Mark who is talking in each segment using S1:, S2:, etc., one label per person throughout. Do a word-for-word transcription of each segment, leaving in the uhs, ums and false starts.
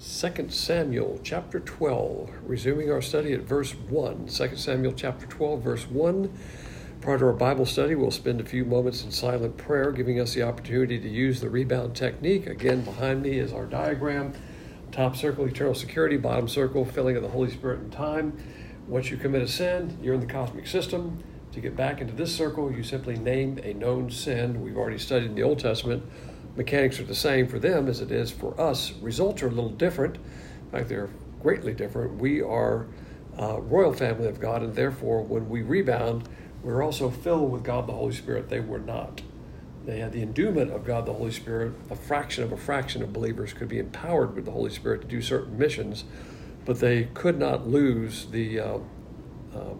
S1: Second Samuel chapter twelve, resuming our study at verse one. Second Samuel chapter twelve, verse one. Prior to our Bible study, we'll spend a few moments in silent prayer, giving us the opportunity to use the rebound technique. Again, behind me is our diagram. Top circle, eternal security. Bottom circle, filling of the Holy Spirit in time. Once you commit a sin, you're in the cosmic system. To get back into this circle, you simply name a known sin. We've already studied in the Old Testament. Mechanics are the same for them as it is for us. Results are a little different. In fact, they're greatly different. We are a royal family of God, and therefore, when we rebound, we're also filled with God the Holy Spirit. They were not. They had the endowment of God the Holy Spirit. A fraction of a fraction of believers could be empowered with the Holy Spirit to do certain missions, but they could not lose the uh, uh,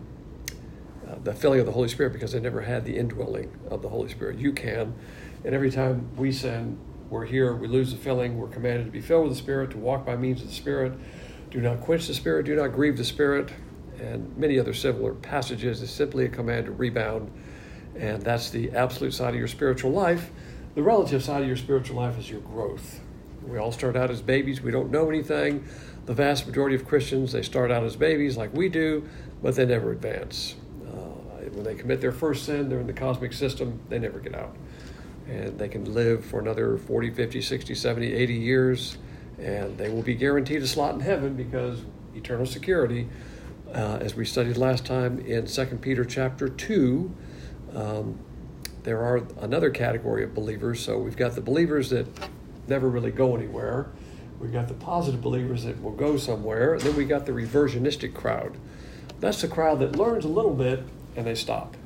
S1: uh, the filling of the Holy Spirit because they never had the indwelling of the Holy Spirit. You can. And every time we sin, we're here, we lose the filling, we're commanded to be filled with the Spirit, to walk by means of the Spirit. Do not quench the Spirit, do not grieve the Spirit, and many other similar passages. It's simply a command to rebound, and that's the absolute side of your spiritual life. The relative side of your spiritual life is your growth. We all start out as babies, we don't know anything. The vast majority of Christians, they start out as babies like we do, but they never advance. Uh, when they commit their first sin, they're in the cosmic system, they never get out. And they can live for another forty, fifty, sixty, seventy, eighty years, and they will be guaranteed a slot in heaven because eternal security, uh, as we studied last time in Second Peter chapter two, um, there are another category of believers. So we've got the believers that never really go anywhere. We've got the positive believers that will go somewhere. And then we got the reversionistic crowd. That's the crowd that learns a little bit and they stop.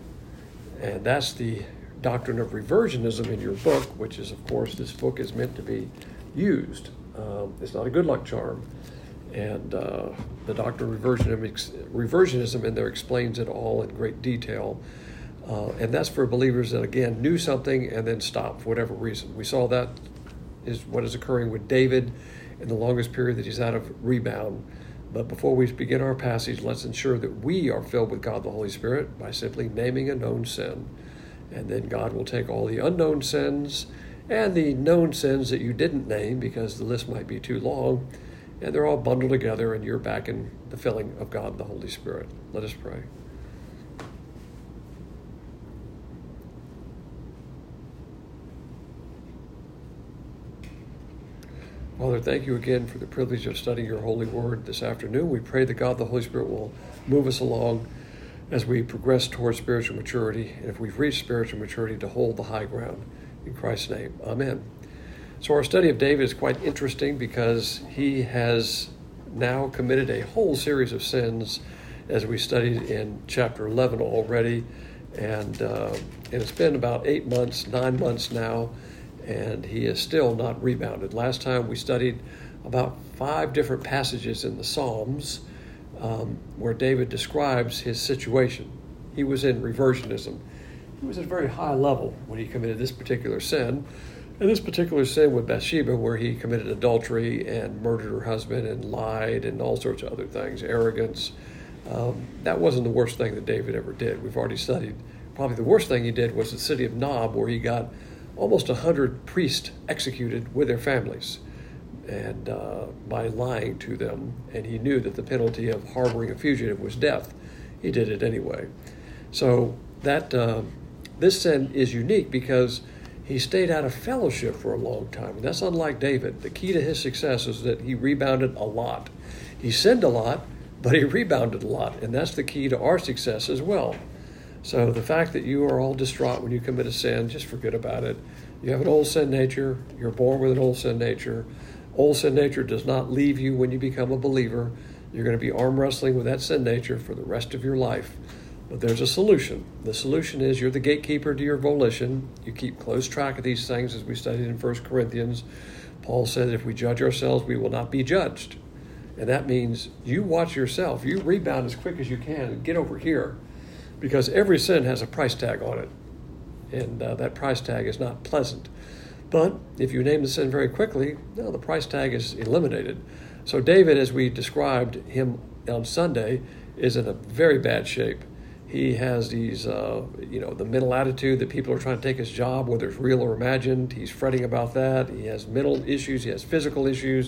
S1: And that's the doctrine of reversionism in your book, which is, of course, this book is meant to be used. Um, it's not a good luck charm. And uh, the doctrine of reversionism, reversionism in there explains it all in great detail. Uh, and that's for believers that, again, knew something and then stopped for whatever reason. We saw that is what is occurring with David in the longest period that he's out of rebound. But before we begin our passage, let's ensure that we are filled with God the Holy Spirit by simply naming a known sin. And then God will take all the unknown sins and the known sins that you didn't name because the list might be too long, and they're all bundled together and you're back in the filling of God the Holy Spirit. Let us pray. Father, thank you again for the privilege of studying your holy word this afternoon. We pray that God the Holy Spirit will move us along as we progress towards spiritual maturity, and if we've reached spiritual maturity, to hold the high ground. In Christ's name, amen. So our study of David is quite interesting because he has now committed a whole series of sins, as we studied in chapter eleven already, and, uh, and it's been about eight months, nine months now, and he is still not rebounded. Last time we studied about five different passages in the Psalms, Um, where David describes his situation. He was in reversionism. He was at a very high level when he committed this particular sin. And this particular sin with Bathsheba, where he committed adultery and murdered her husband and lied and all sorts of other things, arrogance. Um, that wasn't the worst thing that David ever did. We've already studied. Probably the worst thing he did was the city of Nob, where he got almost a hundred priests executed with their families, and uh, by lying to them, and he knew that the penalty of harboring a fugitive was death. He did it anyway. So that uh, this sin is unique because he stayed out of fellowship for a long time, and that's unlike David. The key to his success is that he rebounded a lot. He sinned a lot, but he rebounded a lot, and that's the key to our success as well. So the fact that you are all distraught when you commit a sin, just forget about it. You have an old sin nature. You're born with an old sin nature. Old sin nature does not leave you when you become a believer. You're going to be arm wrestling with that sin nature for the rest of your life. But there's a solution. The solution is you're the gatekeeper to your volition. You keep close track of these things, as we studied in First Corinthians. Paul said, if we judge ourselves, we will not be judged. And that means you watch yourself. You rebound as quick as you can and get over here, because every sin has a price tag on it. And uh, that price tag is not pleasant. But if you name the sin very quickly, no, the price tag is eliminated. So David, as we described him on Sunday, is in a very bad shape. He has these, uh, you know, the mental attitude that people are trying to take his job, whether it's real or imagined. He's fretting about that. He has mental issues. He has physical issues.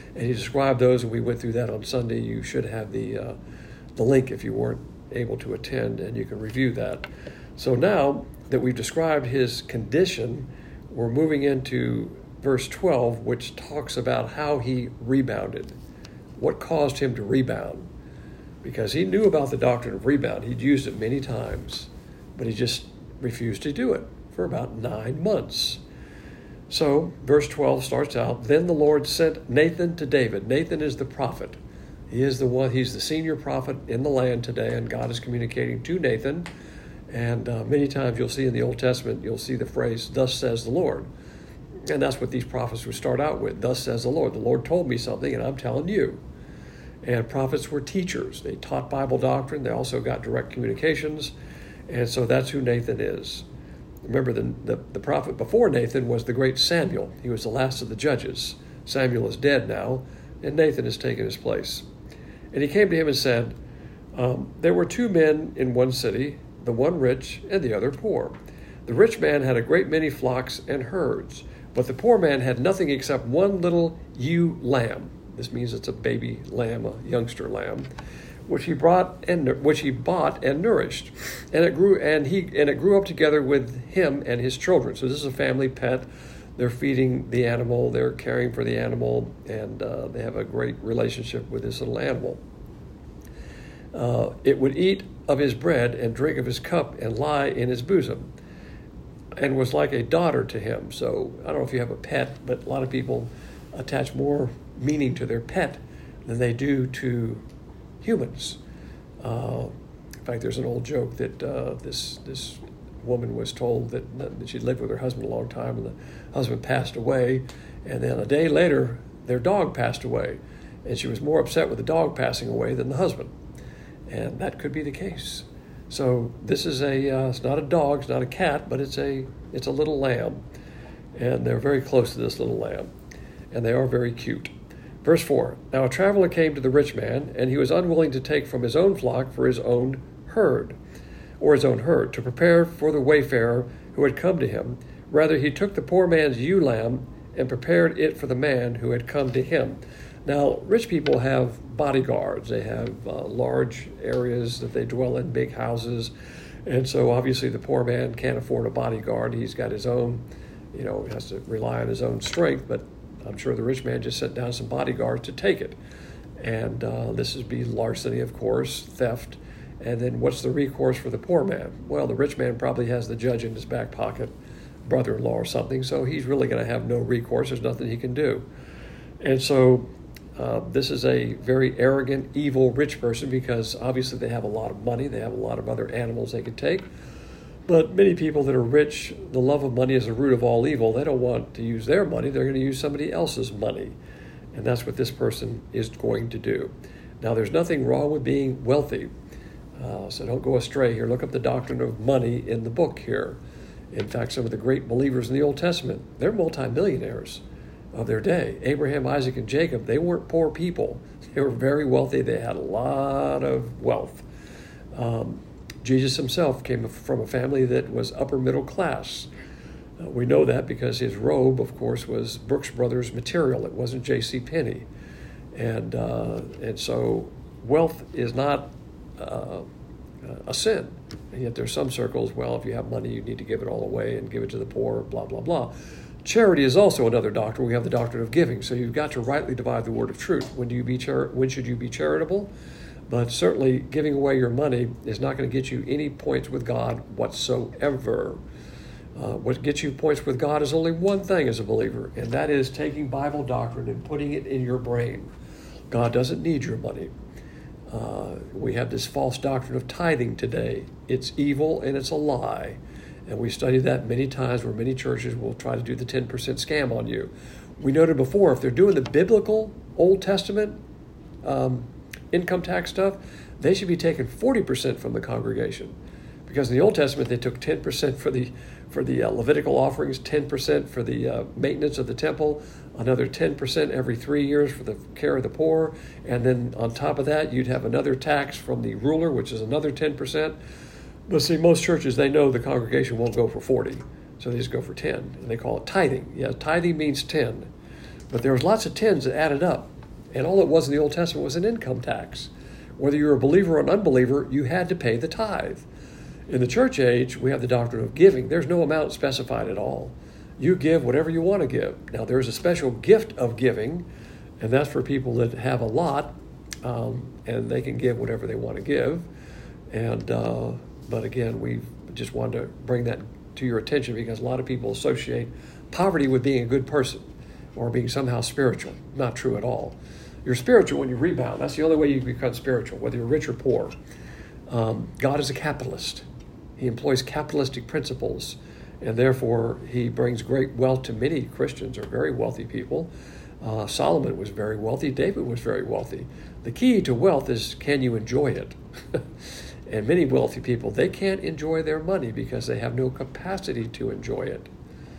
S1: And he described those, and we went through that on Sunday. You should have the uh, the link if you weren't able to attend, and you can review that. So now that we've described his condition, we're moving into verse twelve, which talks about how he rebounded. What caused him to rebound? Because he knew about the doctrine of rebound. He'd used it many times, but he just refused to do it for about nine months. So, verse twelve starts out, then the Lord sent Nathan to David. Nathan is the prophet. He is the one, he's the senior prophet in the land today, and God is communicating to Nathan. And uh, many times you'll see in the Old Testament, you'll see the phrase, thus says the Lord. And that's what these prophets would start out with, thus says the Lord. The Lord told me something, and I'm telling you. And prophets were teachers. They taught Bible doctrine. They also got direct communications. And so that's who Nathan is. Remember, the, the, the prophet before Nathan was the great Samuel. He was the last of the judges. Samuel is dead now, and Nathan has taken his place. And he came to him and said, um, there were two men in one city, the one rich and the other poor. The rich man had a great many flocks and herds, but the poor man had nothing except one little ewe lamb. This means it's a baby lamb, a youngster lamb, which he brought and which he bought and nourished, and it grew and he and it grew up together with him and his children. So this is a family pet. They're feeding the animal, they're caring for the animal, and uh, they have a great relationship with this little animal. Uh, it would eat of his bread and drink of his cup and lie in his bosom, and was like a daughter to him. So I don't know if you have a pet, but a lot of people attach more meaning to their pet than they do to humans. Uh, in fact, there's an old joke that uh, this this woman was told that, that she'd lived with her husband a long time, and the husband passed away, and then a day later, their dog passed away, and she was more upset with the dog passing away than the husband, and that could be the case. So this is a uh, it's not a dog, it's not a cat, but it's a it's a little lamb, and they're very close to this little lamb, and they are very cute. Verse four, now a traveler came to the rich man, and he was unwilling to take from his own flock for his own herd, or his own herd, to prepare for the wayfarer who had come to him. Rather, he took the poor man's ewe lamb and prepared it for the man who had come to him. Now, rich people have bodyguards. They have uh, large areas that they dwell in, big houses. And so obviously the poor man can't afford a bodyguard. He's got his own, you know, he has to rely on his own strength, but I'm sure the rich man just sent down some bodyguards to take it. And uh, this would be larceny, of course, theft. And then what's the recourse for the poor man? Well, the rich man probably has the judge in his back pocket, brother-in-law or something, so he's really going to have no recourse. There's nothing he can do. And so uh, this is a very arrogant, evil, rich person, because obviously they have a lot of money. They have a lot of other animals they could take. But many people that are rich, the love of money is the root of all evil. They don't want to use their money. They're going to use somebody else's money. And that's what this person is going to do. Now, there's nothing wrong with being wealthy. Uh, so don't go astray here. Look up the doctrine of money in the book here. In fact, some of the great believers in the Old Testament, they're multimillionaires of their day. Abraham, Isaac, and Jacob, they weren't poor people. They were very wealthy. They had a lot of wealth. Um, Jesus himself came from a family that was upper middle class. Uh, we know that because his robe, of course, was Brooks Brothers material. It wasn't J C Penney. And, uh, and so wealth is not uh, a sin. And yet there's some circles, well, if you have money, you need to give it all away and give it to the poor, blah, blah, blah. Charity is also another doctrine. We have the doctrine of giving. So you've got to rightly divide the word of truth. When do you be chari- when should you be charitable? But certainly giving away your money is not going to get you any points with God whatsoever. Uh, what gets you points with God is only one thing as a believer, and that is taking Bible doctrine and putting it in your brain. God doesn't need your money. Uh, we have this false doctrine of tithing today. It's evil and it's a lie. And we studied that many times where many churches will try to do the ten percent scam on you. We noted before, if they're doing the biblical Old Testament um, income tax stuff, they should be taking forty percent from the congregation. Because in the Old Testament, they took ten percent for the for the uh, Levitical offerings, ten percent for the uh, maintenance of the temple, another ten percent every three years for the care of the poor, and then on top of that, you'd have another tax from the ruler, which is another ten percent. But see, most churches, they know the congregation won't go for forty, so they just go for ten, and they call it tithing. Yeah, tithing means ten. But there was lots of tens that added up. And all it was in the Old Testament was an income tax. Whether you're a believer or an unbeliever, you had to pay the tithe. In the church age, we have the doctrine of giving. There's no amount specified at all. You give whatever you want to give. Now, there's a special gift of giving, and that's for people that have a lot, um, and they can give whatever they want to give. And uh, but again, we just wanted to bring that to your attention because a lot of people associate poverty with being a good person or being somehow spiritual. Not true at all. You're spiritual when you rebound. That's the only way you become spiritual, whether you're rich or poor. Um, God is a capitalist. He employs capitalistic principles, and therefore he brings great wealth to many Christians or very wealthy people. Uh, Solomon was very wealthy. David was very wealthy. The key to wealth is, can you enjoy it? And many wealthy people, they can't enjoy their money because they have no capacity to enjoy it,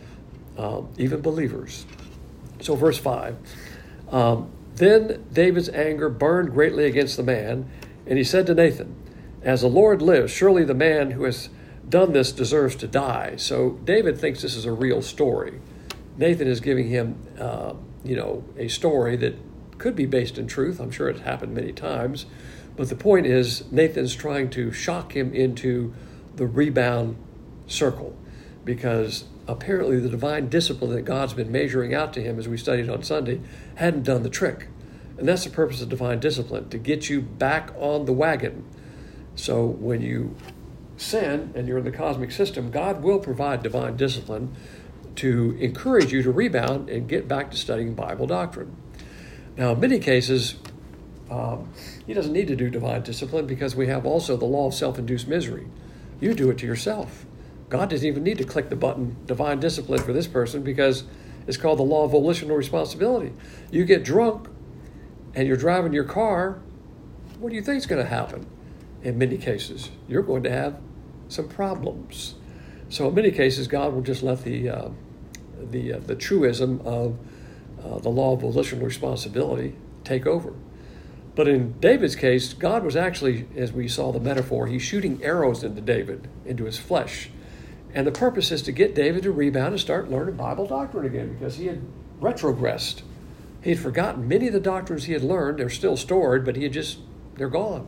S1: um, even believers. So verse five, um, then David's anger burned greatly against the man, and he said to Nathan, as the Lord lives, surely the man who has done this deserves to die. So David thinks this is a real story. Nathan is giving him, uh, you know, a story that could be based in truth. I'm sure it's happened many times. But the point is, Nathan's trying to shock him into the rebound circle because apparently the divine discipline that God's been measuring out to him, as we studied on Sunday, hadn't done the trick. And that's the purpose of divine discipline, to get you back on the wagon. So when you sin and you're in the cosmic system, God will provide divine discipline to encourage you to rebound and get back to studying Bible doctrine. Now, in many cases, um, he doesn't need to do divine discipline because we have also the law of self-induced misery. You do it to yourself. God doesn't even need to click the button, divine discipline, for this person because it's called the law of volitional responsibility. You get drunk and you're driving your car, what do you think is going to happen? In many cases, you're going to have some problems. So in many cases, God will just let the uh, the uh, the truism of uh, the law of volitional responsibility take over. But in David's case, God was actually, as we saw the metaphor, he's shooting arrows into David, into his flesh. And the purpose is to get David to rebound and start learning Bible doctrine again because he had retrogressed. He had forgotten many of the doctrines he had learned. They're still stored, but he had just, they're gone.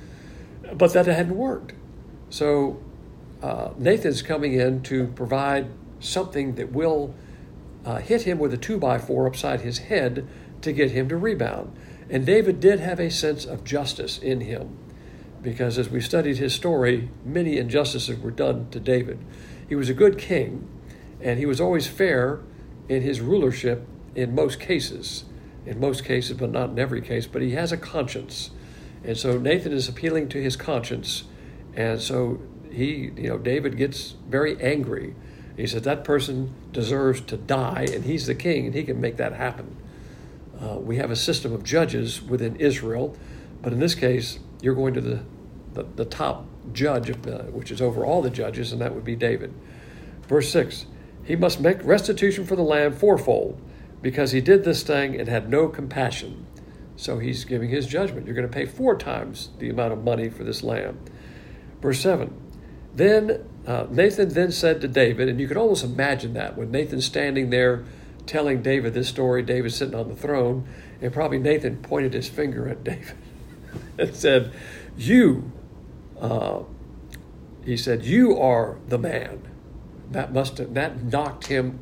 S1: But that hadn't worked. So uh, Nathan's coming in to provide something that will uh, hit him with a two by four upside his head to get him to rebound. And David did have a sense of justice in him because as we studied his story, many injustices were done to David. He was a good king, and he was always fair in his rulership in most cases. In most cases, but not in every case, but he has a conscience. And so Nathan is appealing to his conscience. And so he, you know, David gets very angry. He said that person deserves to die, and he's the king, and he can make that happen. Uh, we have a system of judges within Israel, but in this case, you're going to the, the, the top judge, uh, which is over all the judges, and that would be David. Verse six, he must make restitution for the land fourfold, because he did this thing and had no compassion. So he's giving his judgment. You're going to pay four times the amount of money for this land. Verse seven, then uh, Nathan then said to David, and you can almost imagine that, when Nathan's standing there telling David this story, David sitting on the throne, and probably Nathan pointed his finger at David and said, you, uh, he said, you are the man. That must have, that knocked him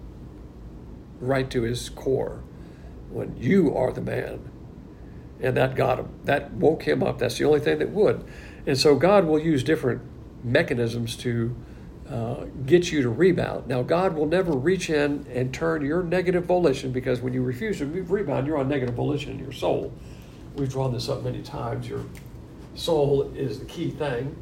S1: right to his core when you are the man. And that got him. That woke him up. That's the only thing that would. And so God will use different mechanisms to uh, get you to rebound. Now, God will never reach in and turn your negative volition, because when you refuse to rebound, you're on negative volition in your soul. We've drawn this up many times. Your soul is the key thing,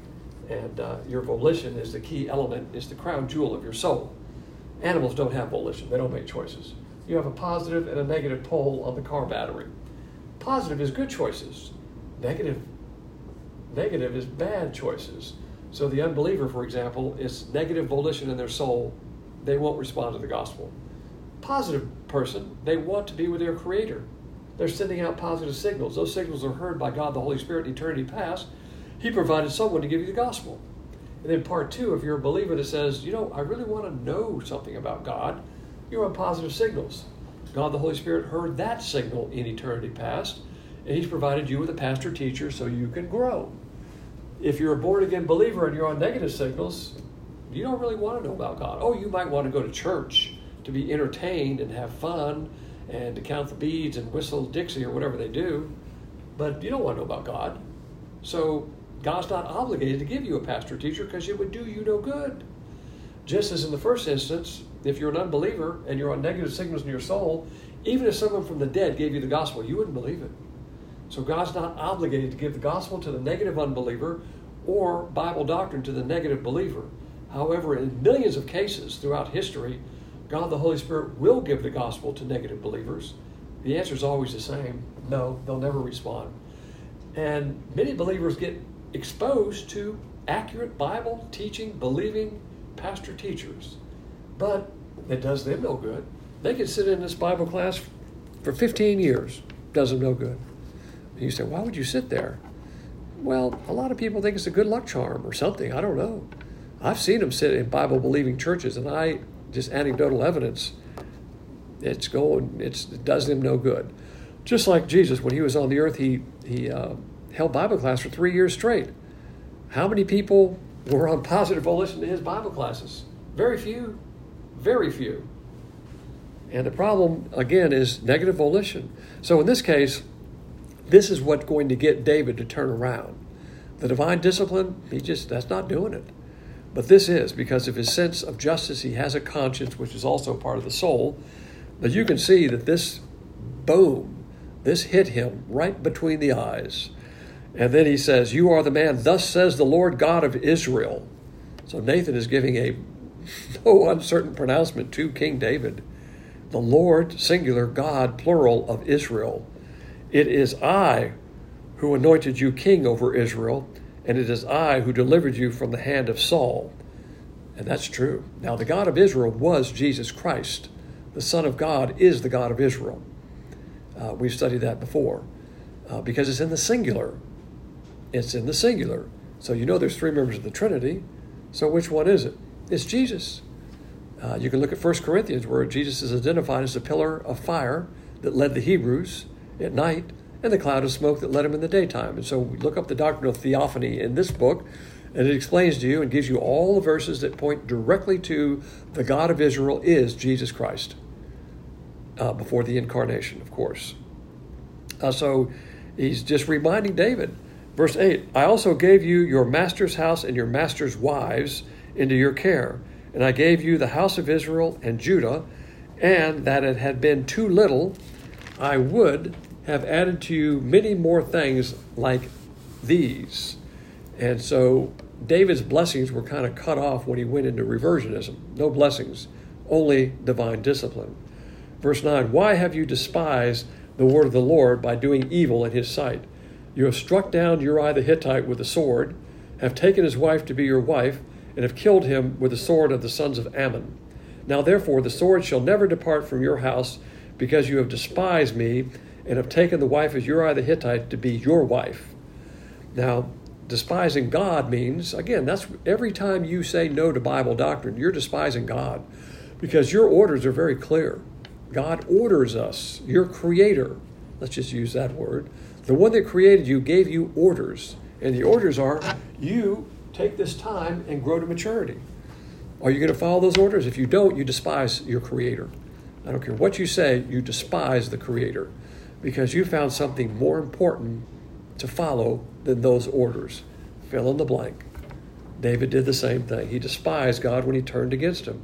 S1: and uh, your volition is the key element, is the crown jewel of your soul. Animals don't have volition. They don't make choices. You have a positive and a negative pole on the car battery. Positive is good choices. Negative, negative is bad choices. So the unbeliever, for example, is negative volition in their soul. They won't respond to the gospel. Positive person, they want to be with their Creator. They're sending out positive signals. Those signals are heard by God the Holy Spirit in eternity past. He provided someone to give you the gospel. And then part two, if you're a believer that says, you know, I really want to know something about God, you're on positive signals. God the Holy Spirit heard that signal in eternity past, and he's provided you with a pastor teacher so you can grow. If you're a born-again believer and you're on negative signals, you don't really want to know about God. Oh, you might want to go to church to be entertained and have fun and to count the beads and whistle Dixie or whatever they do, but you don't want to know about God. So God's not obligated to give you a pastor teacher because it would do you no good. Just as in the first instance, if you're an unbeliever and you're on negative signals in your soul, even if someone from the dead gave you the gospel, you wouldn't believe it. So God's not obligated to give the gospel to the negative unbeliever or Bible doctrine to the negative believer. However, in millions of cases throughout history, God the Holy Spirit will give the gospel to negative believers. The answer is always the same. No, they'll never respond. And many believers get exposed to accurate Bible teaching, believing pastor teachers. But it does them no good. They can sit in this Bible class for fifteen years. Does them no good. And you say, why would you sit there? Well, a lot of people think it's a good luck charm or something. I don't know. I've seen them sit in Bible-believing churches, and I, just anecdotal evidence, it's going, it's, it does them no good. Just like Jesus, when he was on the earth, he, he uh, held Bible class for three years straight. How many people were on positive volition to his Bible classes? Very few. Very few. And the problem, again, is negative volition. So in this case, this is what's going to get David to turn around. The divine discipline, he just, that's not doing it. But this is, because of his sense of justice, he has a conscience, which is also part of the soul. But you can see that this, boom, this hit him right between the eyes. And then he says, you are the man, thus says the Lord God of Israel. So Nathan is giving a no uncertain pronouncement to King David. The Lord, singular, God, plural, of Israel. It is I who anointed you king over Israel, and it is I who delivered you from the hand of Saul. And that's true. Now, the God of Israel was Jesus Christ. The Son of God is the God of Israel. Uh, we've studied that before uh, because it's in the singular. It's in the singular. So you know there's three members of the Trinity. So which one is it? It's Jesus. Uh, you can look at First Corinthians where Jesus is identified as the pillar of fire that led the Hebrews at night and the cloud of smoke that led them in the daytime. And so we look up the doctrine of theophany in this book, and it explains to you and gives you all the verses that point directly to the God of Israel is Jesus Christ uh, before the incarnation, of course. Uh, so he's just reminding David. Verse eight, I also gave you your master's house and your master's wives into your care, and I gave you the house of Israel and Judah, and that it had been too little, I would have added to you many more things like these. And so David's blessings were kind of cut off when he went into reversionism. No blessings, only divine discipline. Verse nine, why have you despised the word of the Lord by doing evil in his sight? You have struck down Uriah the Hittite with a sword, have taken his wife to be your wife, and have killed him with the sword of the sons of Ammon. Now therefore the sword shall never depart from your house, because you have despised me, and have taken the wife of Uriah the Hittite to be your wife. Now, despising God means, again, that's every time you say no to Bible doctrine, you're despising God, because your orders are very clear. God orders us, your creator, let's just use that word, the one that created you gave you orders, and the orders are, you take this time and grow to maturity. Are you going to follow those orders? If you don't, you despise your creator. I don't care what you say, you despise the creator, because you found something more important to follow than those orders. Fill in the blank. David did the same thing. He despised God when he turned against him.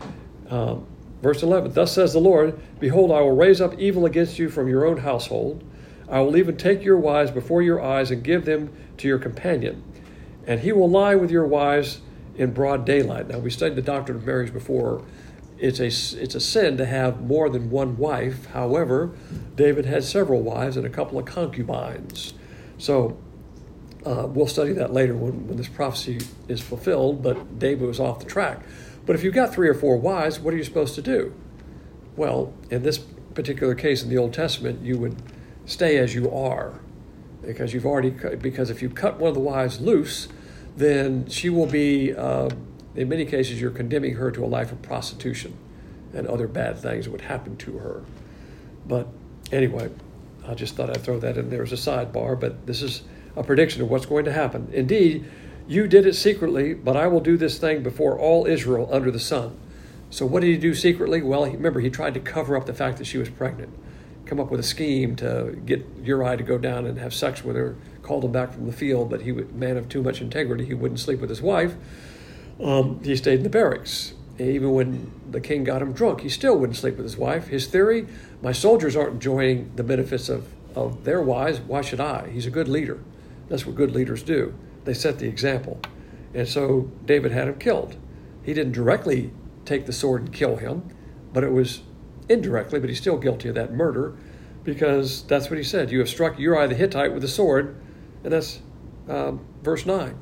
S1: Um, verse eleven, thus says the Lord, behold, I will raise up evil against you from your own household. I will even take your wives before your eyes and give them to your companion. And he will lie with your wives in broad daylight. Now, we studied the doctrine of marriage before. It's a, it's a sin to have more than one wife. However, David had several wives and a couple of concubines. So uh, we'll study that later when, when this prophecy is fulfilled, but David was off the track. But if you've got three or four wives, what are you supposed to do? Well, in this particular case in the Old Testament, you would stay as you are, because you've already, because if you cut one of the wives loose, then she will be, uh, in many cases, you're condemning her to a life of prostitution, and other bad things would happen to her. But anyway, I just thought I'd throw that in there as a sidebar, but this is a prediction of what's going to happen. Indeed, you did it secretly, but I will do this thing before all Israel under the sun. So what did he do secretly? Well, he, remember, he tried to cover up the fact that she was pregnant, come up with a scheme to get Uriah to go down and have sex with her, called him back from the field, but he was a man of too much integrity. He wouldn't sleep with his wife. Um, he stayed in the barracks. Even when the king got him drunk, he still wouldn't sleep with his wife. His theory, my soldiers aren't enjoying the benefits of, of their wives. Why should I? He's a good leader. That's what good leaders do. They set the example. And so David had him killed. He didn't directly take the sword and kill him, but it was indirectly, but he's still guilty of that murder because that's what he said. You have struck Uriah the Hittite with a sword, and that's um, verse nine.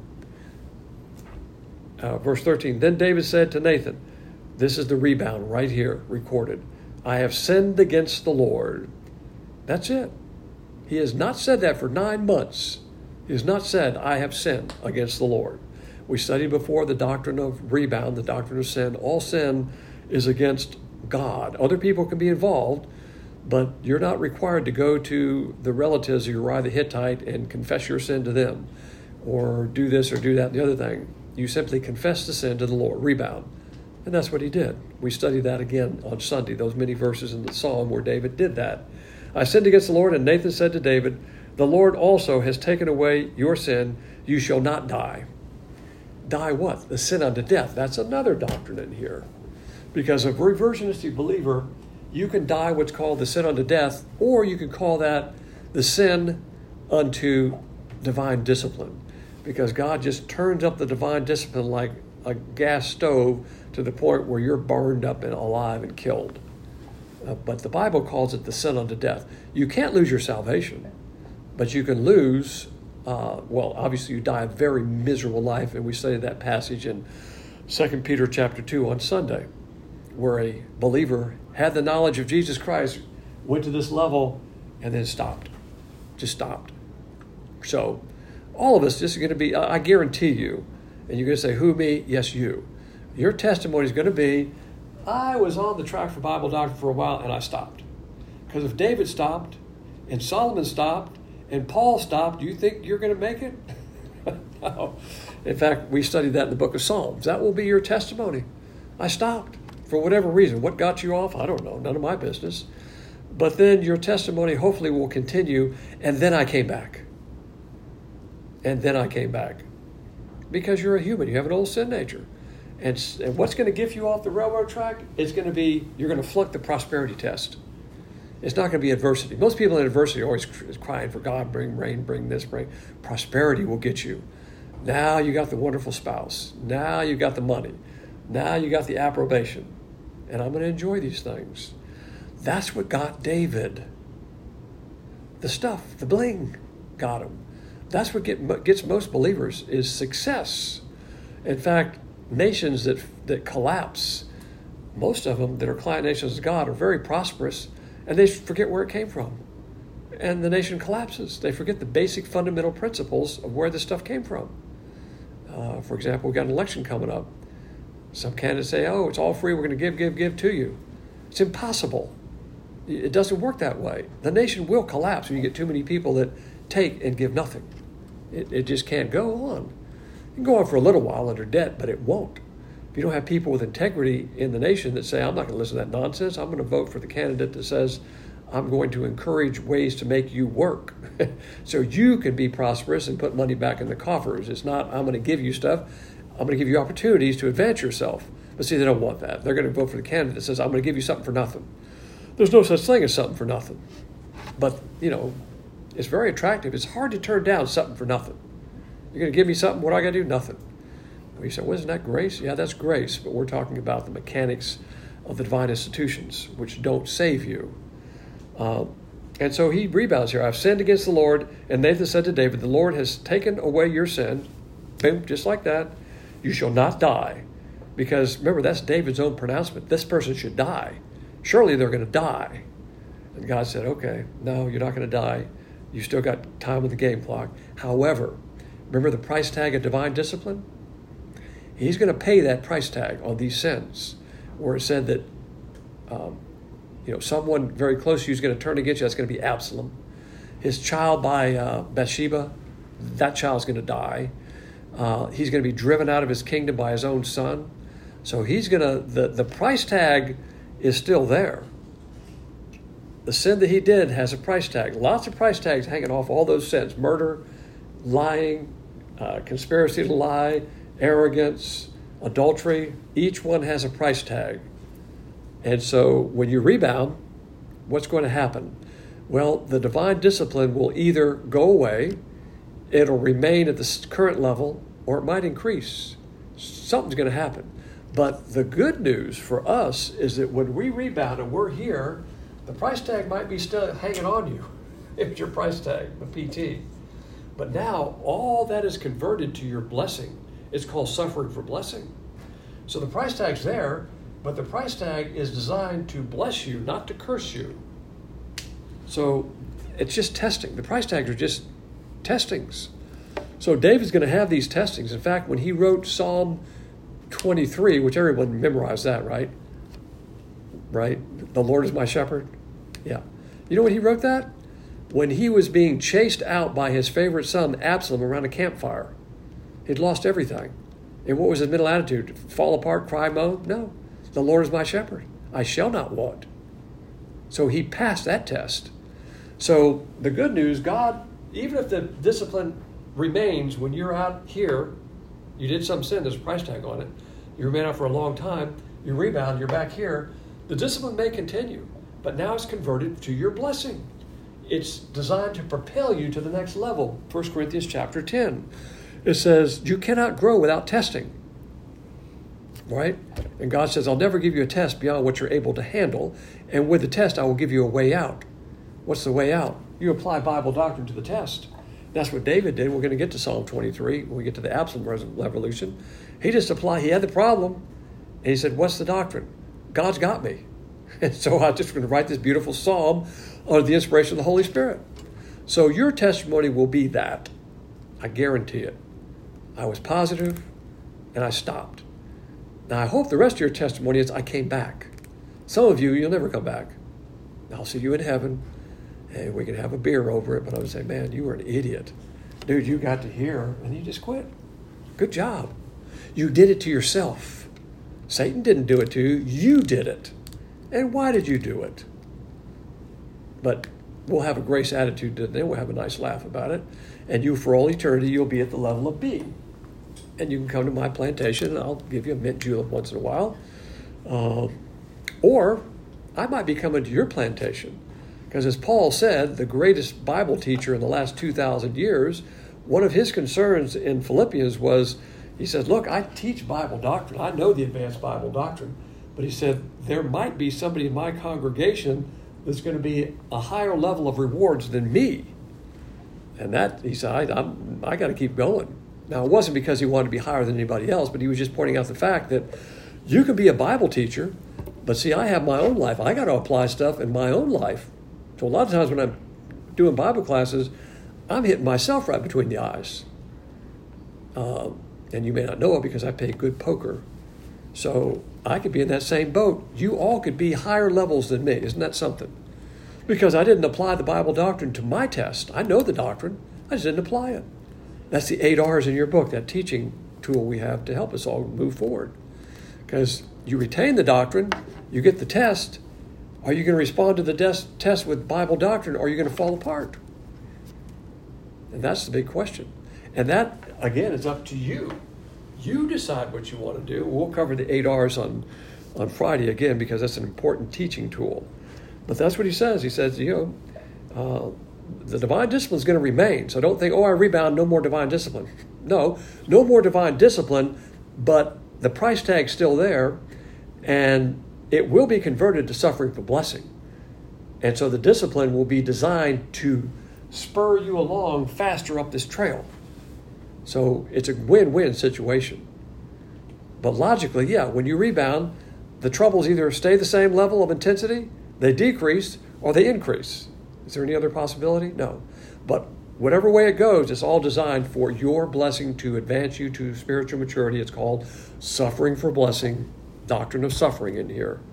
S1: Uh, verse thirteen, then David said to Nathan, this is the rebound right here recorded. I have sinned against the Lord. That's it. He has not said that for nine months. He has not said, I have sinned against the Lord. We studied before the doctrine of rebound, the doctrine of sin. All sin is against God. Other people can be involved, but you're not required to go to the relatives of Uriah the Hittite and confess your sin to them, or do this or do that and the other thing. You simply confess the sin to the Lord, rebound. And that's what he did. We studied that again on Sunday, those many verses in the Psalm where David did that. I sinned against the Lord, and Nathan said to David, the Lord also has taken away your sin. You shall not die. Die what? The sin unto death. That's another doctrine in here. Because a reversionistic believer, you can die what's called the sin unto death, or you can call that the sin unto divine discipline. Because God just turns up the divine discipline like a gas stove to the point where you're burned up and alive and killed. Uh, but the Bible calls it the sin unto death. You can't lose your salvation, but you can lose, uh, well, obviously you die a very miserable life, and we studied that passage in Second Peter chapter two on Sunday, where a believer had the knowledge of Jesus Christ, went to this level, and then stopped. Just stopped. So all of us, this is going to be, I guarantee you, and you're going to say, who, me? Yes, you. Your testimony is going to be, I was on the track for Bible doctrine for a while, and I stopped. Because if David stopped, and Solomon stopped, and Paul stopped, do you think you're going to make it? No. In fact, we studied that in the book of Psalms. That will be your testimony. I stopped for whatever reason. What got you off? I don't know. None of my business. But then your testimony hopefully will continue, and then I came back. And then I came back. Because you're a human. You have an old sin nature. And, and what's going to get you off the railroad track is going to be, you're going to flunk the prosperity test. It's not going to be adversity. Most people in adversity are always crying for God, bring rain, bring this, bring. Prosperity will get you. Now you got the wonderful spouse. Now you got the money. Now you got the approbation. And I'm going to enjoy these things. That's what got David. The stuff, the bling got him. That's what get, gets most believers is success. In fact, nations that that collapse, most of them that are client nations of God are very prosperous, and they forget where it came from. And the nation collapses. They forget the basic fundamental principles of where this stuff came from. Uh, for example, we've got an election coming up. Some candidates say, oh, it's all free. We're going to give, give, give to you. It's impossible. It doesn't work that way. The nation will collapse when you get too many people that take and give nothing. It, it just can't go on. It can go on for a little while under debt, but it won't. If you don't have people with integrity in the nation that say, I'm not going to listen to that nonsense, I'm going to vote for the candidate that says, I'm going to encourage ways to make you work so you can be prosperous and put money back in the coffers. It's not, I'm going to give you stuff. I'm going to give you opportunities to advance yourself. But see, they don't want that. They're going to vote for the candidate that says, I'm going to give you something for nothing. There's no such thing as something for nothing. But, you know, it's very attractive. It's hard to turn down something for nothing. You're going to give me something, what do I got to do? Nothing. We say, well, isn't that grace? Yeah, that's grace. But we're talking about the mechanics of the divine institutions, which don't save you. Uh, and so he rebounds here. I've sinned against the Lord. And Nathan said to David, the Lord has taken away your sin. Boom, just like that. You shall not die. Because remember, that's David's own pronouncement. This person should die. Surely they're going to die. And God said, okay, no, you're not going to die. You still got time on the game clock. However, remember the price tag of divine discipline? He's going to pay that price tag on these sins, where it said that um, You know, someone very close to you is going to turn against you. That's going to be Absalom. His child by uh, Bathsheba, that child's going to die. Uh, he's going to be driven out of his kingdom by his own son. So he's going to, the, the price tag is still there. The sin that he did has a price tag. Lots of price tags hanging off all those sins. Murder, lying, uh, conspiracy to lie, arrogance, adultery. Each one has a price tag. And so when you rebound, what's going to happen? Well, the divine discipline will either go away, it'll remain at the current level, or it might increase. Something's going to happen. But the good news for us is that when we rebound and we're here, the price tag might be still hanging on you. It's your price tag, the P T. But now all that is converted to your blessing. It's called suffering for blessing. So the price tag's there, but the price tag is designed to bless you, not to curse you. So it's just testing. The price tags are just testings. So David's going to have these testings. In fact, when he wrote Psalm twenty-three, which everyone memorized that, right? Right? The Lord is my shepherd. Yeah. You know when he wrote that? When he was being chased out by his favorite son, Absalom, around a campfire. He'd lost everything. And what was his mental attitude? Fall apart, cry, moan? No. The Lord is my shepherd. I shall not want. So he passed that test. So the good news, God, even if the discipline remains when you're out here, you did some sin, there's a price tag on it, you remain out for a long time, you rebound, you're back here, the discipline may continue, but now it's converted to your blessing. It's designed to propel you to the next level. First Corinthians chapter ten. It says, you cannot grow without testing. Right? And God says, I'll never give you a test beyond what you're able to handle. And with the test, I will give you a way out. What's the way out? You apply Bible doctrine to the test. That's what David did. We're going to get to Psalm twenty-three when we get to the Absalom revolution. He just applied, he had the problem. And he said, what's the doctrine? God's got me. And so I'm just going to write this beautiful psalm under the inspiration of the Holy Spirit. So your testimony will be that. I guarantee it. I was positive and I stopped. Now, I hope the rest of your testimony is I came back. Some of you, you'll never come back. I'll see you in heaven, and we can have a beer over it, but I would say, man, you were an idiot. Dude, you got to hear, and you just quit. Good job. You did it to yourself. Satan didn't do it to you. You did it. And why did you do it? But we'll have a grace attitude today. We'll have a nice laugh about it. And you, for all eternity, you'll be at the level of B. And you can come to my plantation, and I'll give you a mint julep once in a while. Uh, or I might be coming to your plantation. Because as Paul said, the greatest Bible teacher in the last two thousand years, one of his concerns in Philippians was, he said, look, I teach Bible doctrine. I know the advanced Bible doctrine. But he said, there might be somebody in my congregation that's going to be a higher level of rewards than me. And that, he said, I, I'm, I got to keep going. Now, it wasn't because he wanted to be higher than anybody else, but he was just pointing out the fact that you can be a Bible teacher, but see, I have my own life. I got to apply stuff in my own life. So a lot of times when I'm doing Bible classes, I'm hitting myself right between the eyes. Uh, and you may not know it because I play good poker. So I could be in that same boat. You all could be higher levels than me. Isn't that something? Because I didn't apply the Bible doctrine to my test. I know the doctrine. I just didn't apply it. That's the eight R's in your book, that teaching tool we have to help us all move forward. Because you retain the doctrine, you get the test. Are you going to respond to the des- test with Bible doctrine, or are you going to fall apart? And that's the big question. And that, again, is up to you. You decide what you want to do. We'll cover the eight R's on, on Friday again, because that's an important teaching tool. But that's what he says. He says, you know, uh, the divine discipline is going to remain. So don't think, oh, I rebound, no more divine discipline. No, no more divine discipline, but the price tag's still there, and it will be converted to suffering for blessing. And so the discipline will be designed to spur you along faster up this trail. So it's a win-win situation. But logically, yeah, when you rebound, the troubles either stay the same level of intensity, they decrease, or they increase. Is there any other possibility? No. But whatever way it goes, it's all designed for your blessing to advance you to spiritual maturity. It's called suffering for blessing, doctrine of suffering in here.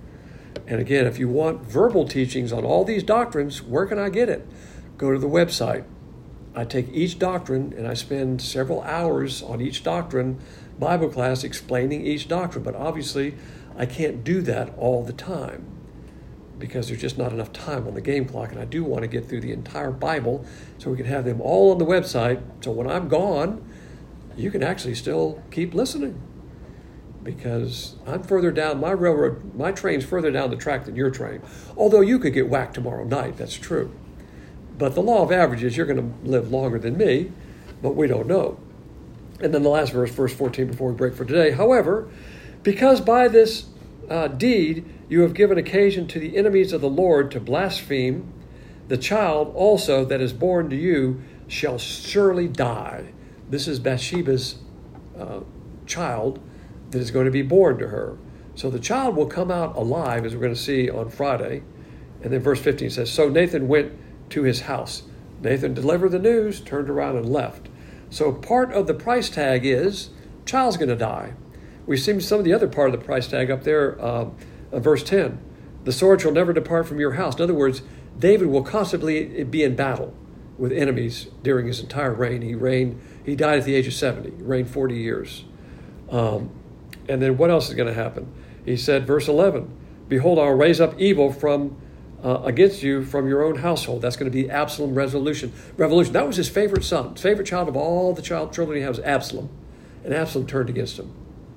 S1: And again, if you want verbal teachings on all these doctrines, where can I get it? Go to the website. I take each doctrine and I spend several hours on each doctrine, Bible class, explaining each doctrine. But obviously, I can't do that all the time because there's just not enough time on the game clock. And I do want to get through the entire Bible so we can have them all on the website. So when I'm gone, you can actually still keep listening because I'm further down, my railroad, my train's further down the track than your train. Although you could get whacked tomorrow night, that's true. But the law of averages, you're going to live longer than me, but we don't know. And then the last verse, verse fourteen, before we break for today. However, because by this uh, deed you have given occasion to the enemies of the Lord to blaspheme, the child also that is born to you shall surely die. This is Bathsheba's uh, child that is going to be born to her. So the child will come out alive, as we're going to see on Friday. And then verse fifteen says, so Nathan went to his house. Nathan delivered the news, turned around and left. So part of the price tag is child's going to die. We've seen some of the other part of the price tag up there, uh, uh, verse ten. The sword shall never depart from your house. In other words, David will constantly be in battle with enemies during his entire reign. He reigned. He died at the age of seventy. He reigned forty years. Um, and then what else is going to happen? He said, verse eleven, behold, I'll raise up evil from Uh, against you from your own household. That's going to be Absalom resolution. Revolution. That was his favorite son. His favorite child of all the child children he had was Absalom. And Absalom turned against him.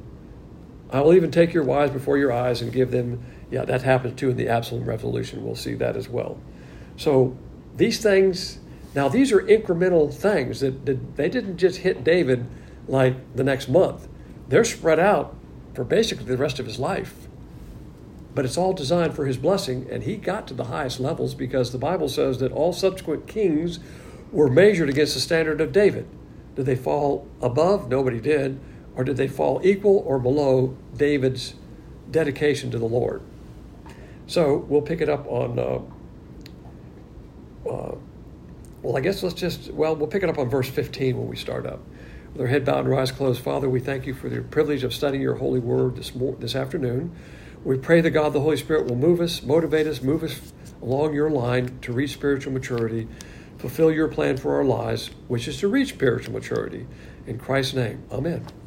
S1: I will even take your wives before your eyes and give them, yeah, that happens too in the Absalom revolution. We'll see that as well. So these things, now these are incremental things that, that they didn't just hit David like the next month. They're spread out for basically the rest of his life. But it's all designed for his blessing, and he got to the highest levels because the Bible says that all subsequent kings were measured against the standard of David. Did they fall above? Nobody did. Or did they fall equal or below David's dedication to the Lord? So we'll pick it up on, uh, uh, well, I guess let's just, well, we'll pick it up on verse fifteen when we start up. With our head bowed and our eyes closed, Father, we thank you for the privilege of studying your holy word this, mo- this afternoon. We pray that God, the Holy Spirit, will move us, motivate us, move us along your line to reach spiritual maturity, fulfill your plan for our lives, which is to reach spiritual maturity. In Christ's name, amen.